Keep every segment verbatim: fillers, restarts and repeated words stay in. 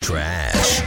Trash.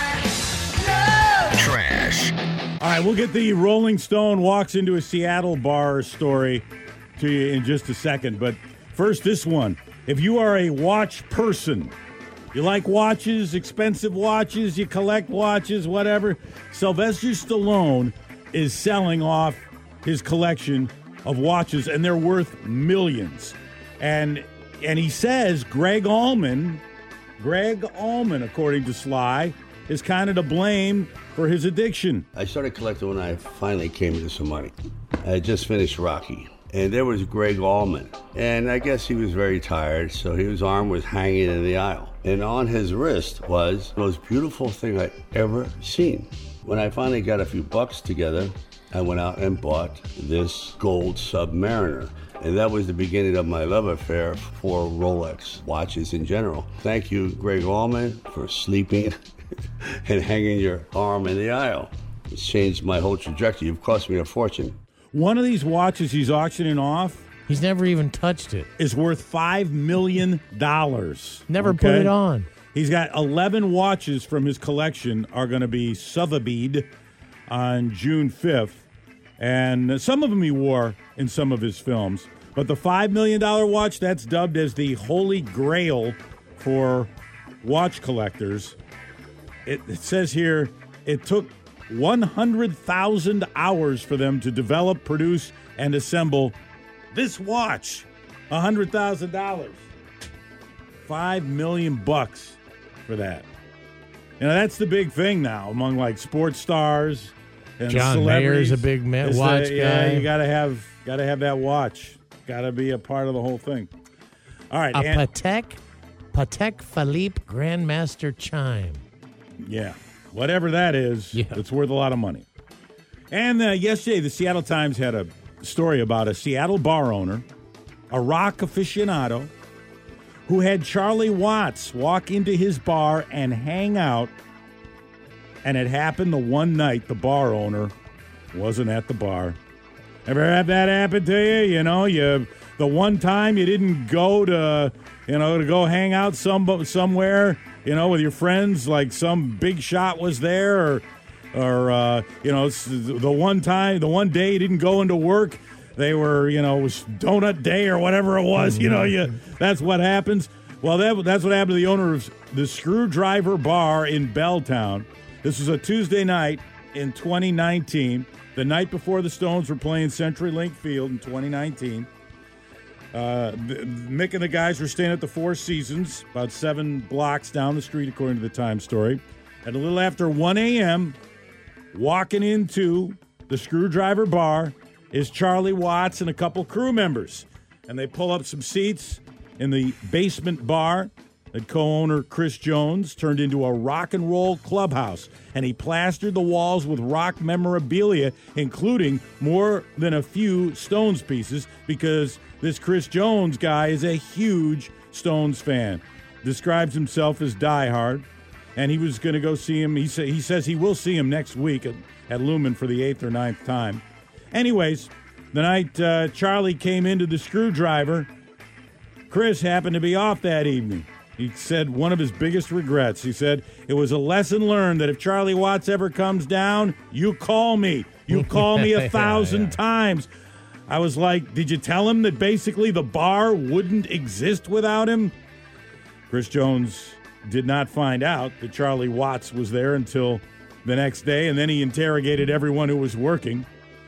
Trash. All right, we'll get the Rolling Stone walks into a Seattle bar story to you in just a second. But first, this one. If you are a watch person, you like watches, expensive watches, you collect watches, whatever, Sylvester Stallone is selling off his collection of watches, and they're worth millions. And and he says Greg Allman, Greg Allman, according to Sly, is kind of to blame for his addiction. I started collecting when I finally came into some money. I had just finished Rocky, and there was Greg Allman. And I guess he was very tired, so his arm was hanging in the aisle. And on his wrist was the most beautiful thing I'd ever seen. When I finally got a few bucks together, I went out and bought this gold Submariner. And that was the beginning of my love affair for Rolex watches in general. Thank you, Greg Allman, for sleeping and hanging your arm in the aisle. It's changed my whole trajectory. You've cost me a fortune. One of these watches he's auctioning off He's never even touched it. is worth five million dollars. Never okay? put it on. He's got eleven watches from his collection are going to be Sotheby'd on June fifth. And some of them he wore in some of his films. But the five million dollars watch, that's dubbed as the Holy Grail for watch collectors. It, it says here it took one hundred thousand hours for them to develop, produce, and assemble this watch. one hundred thousand dollars. Five million bucks for that. You know, that's the big thing now among like sports stars and John celebrities. Mayer's a big ma- It's watch the- guy. Yeah, you gotta have gotta have that watch. Gotta be a part of the whole thing. All right, A and- Patek, Patek Philippe Grandmaster Chime. yeah, whatever that is, Yeah. it's worth a lot of money. And uh, yesterday, the Seattle Times had a story about a Seattle bar owner, a rock aficionado, who had Charlie Watts walk into his bar and hang out. And it happened the one night the bar owner wasn't at the bar. Ever had that happen to you? You know, you the one time you didn't go to, you know, to go hang out some somewhere, you know, with your friends, like some big shot was there, or, or uh, you know, the one time, the one day you didn't go into work, they were, you know, it was donut day or whatever it was. You know, you that's what happens. Well, that that's what happened to the owner of the Screwdriver Bar in Belltown. This was a Tuesday night in twenty nineteen. The night before the Stones were playing CenturyLink Field in twenty nineteen. Uh, Mick and the guys were staying at the Four Seasons, about seven blocks down the street, according to the Times story. At a little after one a.m., walking into the Screwdriver Bar is Charlie Watts and a couple crew members. And they pull up some seats in the basement bar that co-owner Chris Jones turned into a rock and roll clubhouse, and he plastered the walls with rock memorabilia, including more than a few Stones pieces, because this Chris Jones guy is a huge Stones fan. Describes himself as diehard, and he was going to go see him. He, sa- he says he will see him next week at, at Lumen for the eighth or ninth time. Anyways, the night uh, Charlie came into the Screwdriver, Chris happened to be off that evening. He said one of his biggest regrets. He said, it was a lesson learned that if Charlie Watts ever comes down, you call me. You call me a thousand yeah, yeah. times. I was like, did you tell him that basically the bar wouldn't exist without him? Chris Jones did not find out that Charlie Watts was there until the next day, and then he interrogated everyone who was working.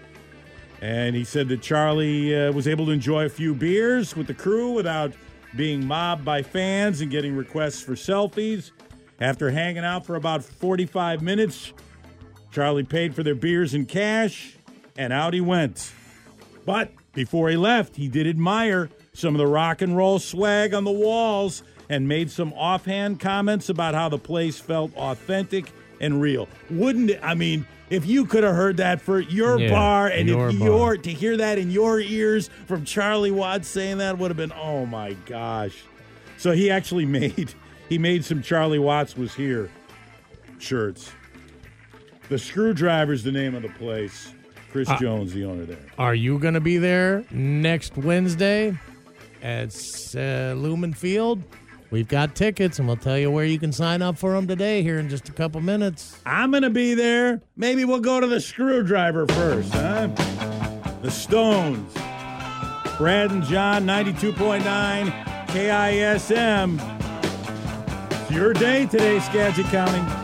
And he said that Charlie uh, was able to enjoy a few beers with the crew without being mobbed by fans and getting requests for selfies. After hanging out for about forty-five minutes, Charlie paid for their beers in cash, and out he went. But before he left, he did admire some of the rock and roll swag on the walls and made some offhand comments about how the place felt authentic and real. Wouldn't it? I mean, if you could have heard that for your Yeah, bar, and your if bar. your to hear that in your ears from Charlie Watts saying that would have been, oh my gosh. So he actually made he made some Charlie Watts was here shirts. The Screwdriver's the name of the place. Chris Uh, Jones, the owner there. Are you going to be there next Wednesday at uh, Lumen Field? We've got tickets, and we'll tell you where you can sign up for them today here in just a couple minutes. I'm going to be there. Maybe we'll go to the Screwdriver first, huh? The Stones. Brad and John, ninety-two point nine K I S M. It's your day today, Skagit County.